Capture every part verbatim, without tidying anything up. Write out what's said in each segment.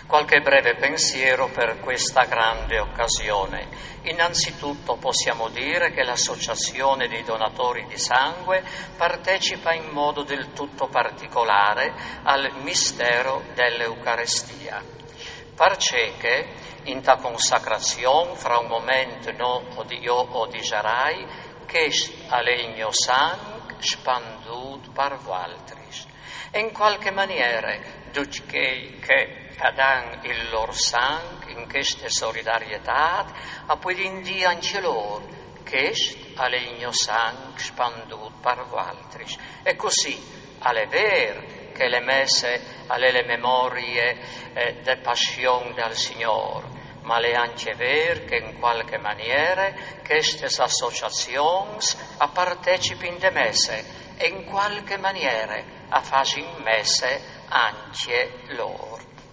Qualche breve pensiero per questa grande occasione. Innanzitutto possiamo dire che l'Associazione dei donatori di sangue partecipa in modo del tutto particolare al mistero dell'Eucarestia. Parce che in ta consacrazione fra un momento no io odigerai che alegno sang spandut par valtris. E in qualche maniera, ducché che Adan il lor sang in queste solidarietà, a poi in dia anche loro, che alegno sang spandut par valtris. E così, alle ver che le messe alle le memorie eh, de passione del Signore, ma le anche ver che in qualche maniera queste associazioni partecipino de messe e in qualche maniera a fare messe anche loro.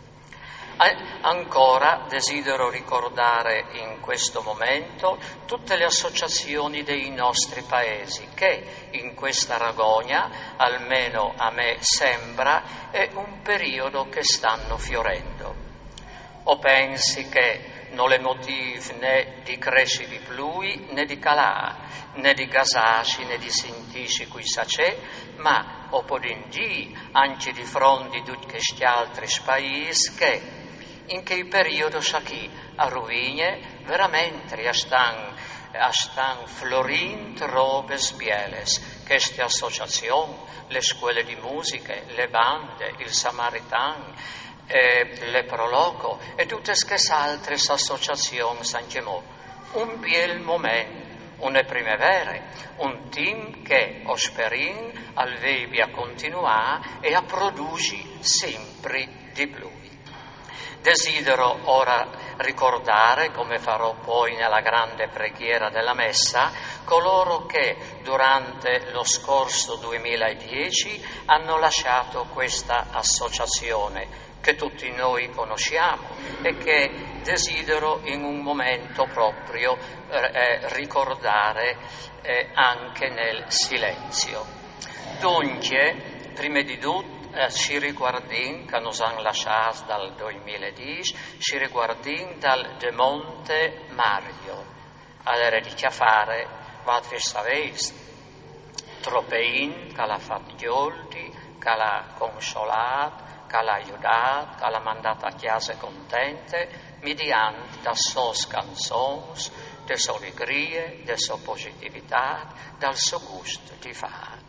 Ancora desidero ricordare in questo momento tutte le associazioni dei nostri paesi che in questa Ragonia, almeno a me sembra, è un periodo che stanno fiorendo. O pensi che non le motivi né di cresci di plui né di calà, né di gasasci né di sentisci qui sacè, ma o podindì anche di fronte di tutti questi altri paesi che in che periodo sciacchi a Ruvigne veramente a stan, a stan florint robes bieles, queste associazioni, le scuole di musica, le bande, il Samaritan, eh, le Proloco e tutte queste altre associazioni anche mo. Un bel momento, una primavera, un team che osperin al vebi a continuare e a produci sempre di più. Desidero ora ricordare, come farò poi nella grande preghiera della Messa, coloro che durante lo scorso duemiladieci hanno lasciato questa associazione che tutti noi conosciamo e che desidero in un momento proprio eh, ricordare eh, anche nel silenzio. Dunque, prima di tutto, Eh, ci riguardin, che nos hanno lasciato dal duemiladieci, ci riguardin dal De Monte Mario, allora di chiafare, quattro sapeis, troppein, che l'ha fatto gioldi, che l'ha consolato, che l'ha aiutato, che l'ha mandato a chiesa contente, mediante da sos canzons, de sue allegrie, de sua positività, dal suo gusto di fare.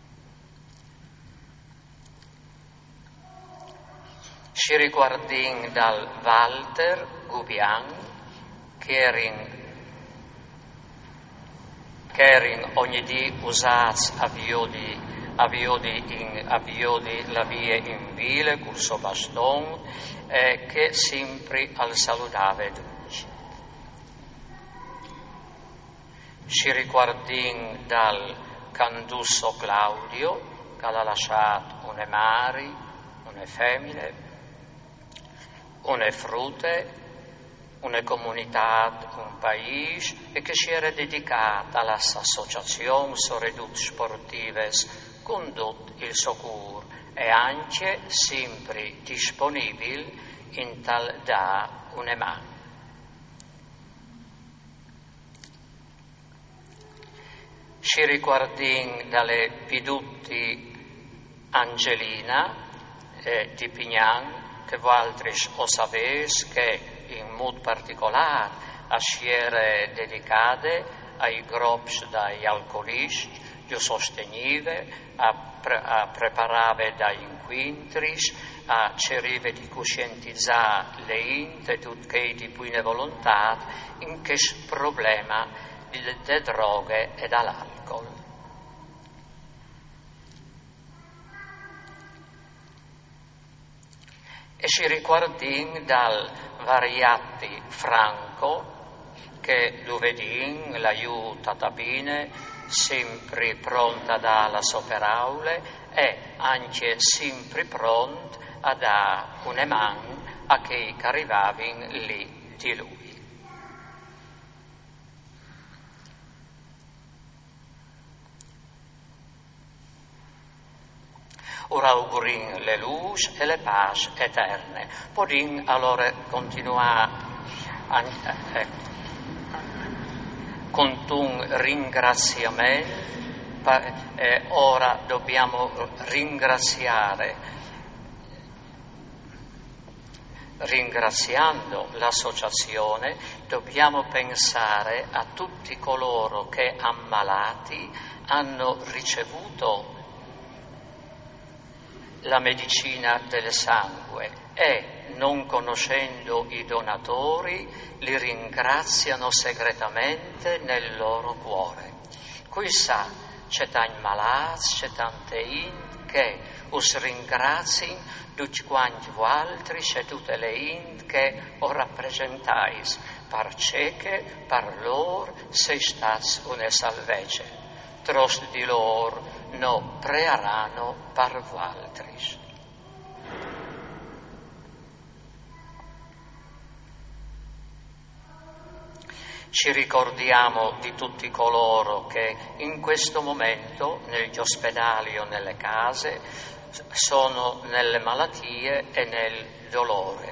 Ci riguardin dal Walter Gubian, che erin, che erin ogni dì usats aviodi, aviodi, in, aviodi la via in vile, curso baston, e che sempre al salutave duci. Ci riguardin dal Candusso Claudio, che l'ha lasciato une mari, une femmine, une frutte, una comunità, un paese e che si era dedicata alle associazioni redut sportives con tutto il socur e anche sempre disponibile in tal da una mano. Ci riguardin dalle pidutti Angelina eh, di Pignan, che voi altri o sapeis che in modo particolare a sciere dedicate ai gruppi dagli alcolisti, io sostenive, a, pre- a preparare dagli inquintris, a cercare di coscientizzare le inte, tutte di buone volontà, in questo problema delle droghe e dall'alcol. E ci riguardin dal Variati Franco, che lunedì l'aiuta tapine, sempre pronta dalla soperaule e anche sempre pronta a dare una mano a chi arrivavano lì di lui. Ora augurin le luce e le pace eterne. Podin allora continuare eh, con un ringraziamento. Eh, ora dobbiamo ringraziare. Ringraziando l'associazione, dobbiamo pensare a tutti coloro che ammalati hanno ricevuto la medicina del sangue e, non conoscendo i donatori, li ringraziano segretamente nel loro cuore. Qui sa, c'è tanti malati, c'è tante in che us ringrazin tutti quanti voi altri, c'è tutte le in che o rappresentais, par ceche, par lor, sei stats une salvece. Trost di lor no prearano par valtris. Ci ricordiamo di tutti coloro che in questo momento negli ospedali o nelle case sono nelle malattie e nel dolore.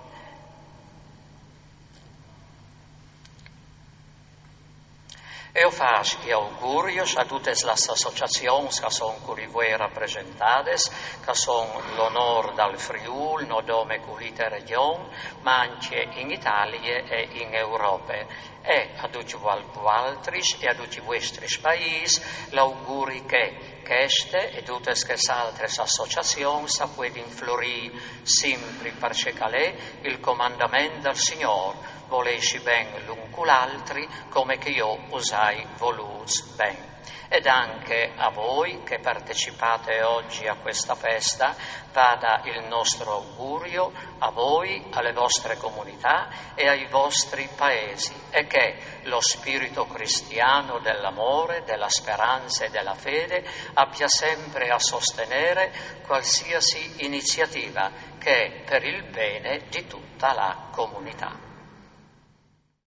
Eu faço augurios a tutte las associacions che sono curi voi rappresentades, che sono l'onor dal Friul, no dome curite region, ma anche in Italia e in Europa. E a tutti voi altri e a tutti i vostri paesi l'auguri che queste e tutte le altre associazioni sappiano florire sempre perché calè il comandamento del Signore. Volesci ben l'un con l'altri come che io usai voluts ben. Ed anche a voi che partecipate oggi a questa festa vada il nostro augurio a voi, alle vostre comunità e ai vostri paesi, e che lo spirito cristiano dell'amore, della speranza e della fede abbia sempre a sostenere qualsiasi iniziativa che è per il bene di tutta la comunità.